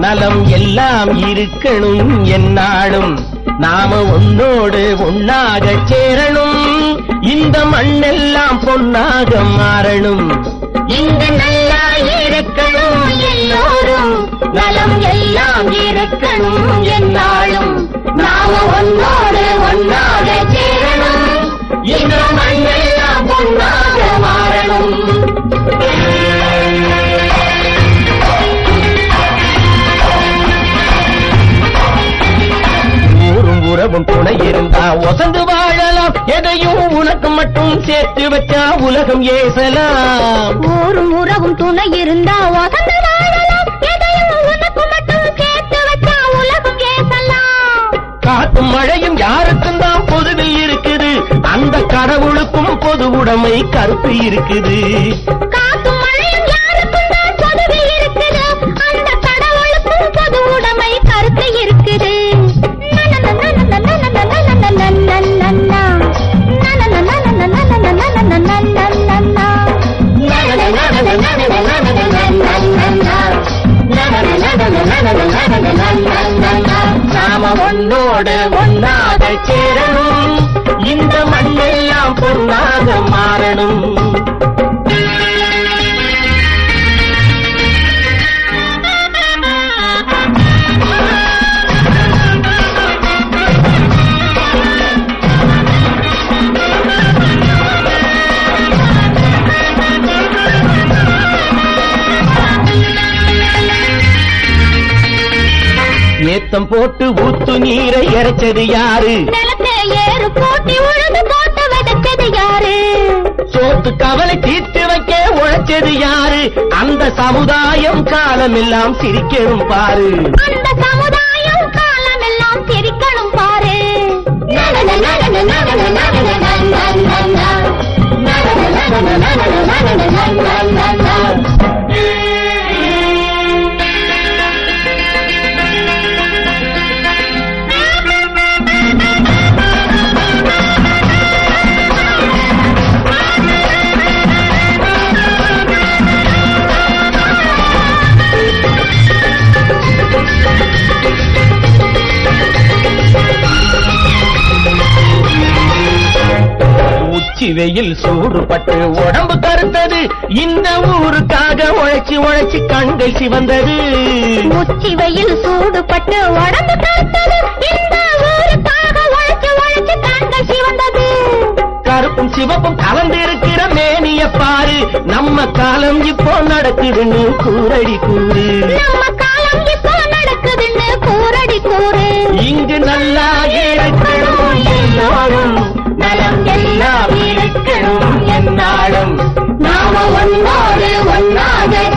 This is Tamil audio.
நலம் எல்லாம் இருக்கணும் என்னாலும் நாம உன்னோடு ஒன்னாக சேரணும் இந்த மண்ணெல்லாம் பொன்னாக மாறணும் இங்கு நல்லா இருக்கணும் எல்லோரும் நலம் எல்லாம் இருக்கணும் என்னாலும் நாம ஒன்னோடு ஒன்னாக சேரணும் இந்த மண்ணெல்லாம் பொன்னாக மாறணும் உறவும் துணை இருந்தா ஒசந்து வாழலாம் எதையும் உனக்கு மட்டும் சேர்த்து வச்சா உலகம் ஏசலாம் ஊரும் உறவும் துணை இருந்தா ஒசந்து வாழலாம் எதையும் உனக்கு மட்டும் சேர்த்து வச்சா உலகம் ஏசலாம் காத்தும் மழையும் யாருக்கும் தான் பொதுவில் இருக்குது அந்த கடவுளுக்கும் பொது உடைமை கருப்பு இருக்குது காத்தும் மழையும் யாருக்கும் தான் பொதுவில் இருக்குது அந்த கடவுளுக்கும் பொது உடைமை கருத்து இருக்குது நாம ஒன்னோடு ஒன்னாக சேரணும் இந்த மண்ணெல்லாம் பொன்னாக மாறணும் ஏத்தம் போட்டு ஊத்து நீரை இறைச்சது யாரு ஏறு போட்டி உழுது போட்டு விதைச்சது யாரு சோத்து கவலை தீர்த்து வைக்க உழைச்சது யாரு அந்த சமுதாயம் காலமெல்லாம் சிரிக்கணும் பாரு அந்த சமுதாயம் காலமெல்லாம் சிரிக்கணும் பாரு வெயில் சூடுபட்டு உடம்பு கருத்தது இந்த ஊருக்காக உழைச்சி உழைச்சி கண்கள் சிவந்தது உச்சி வெயில் சூடுபட்டு உடம்பு கருத்தது இந்த ஊருக்காக உழைச்சி உழைச்சி கண்கள் சிவந்தது கருப்பும் சிவப்பும் கலந்திருக்கிற மேனிய பாரு நம்ம காலம் இப்போ நடக்குதுன்னு கூரடி கூறு நம்ம காலம் இப்போ நடக்குதுன்னு கூரடி கூறு இங்கு நல்லா இருக்கணும் எல்லாரும் நலம் எல்லாம் இருக்கணும் என்னாலும் நாம ஒன்னோடு ஒன்னாக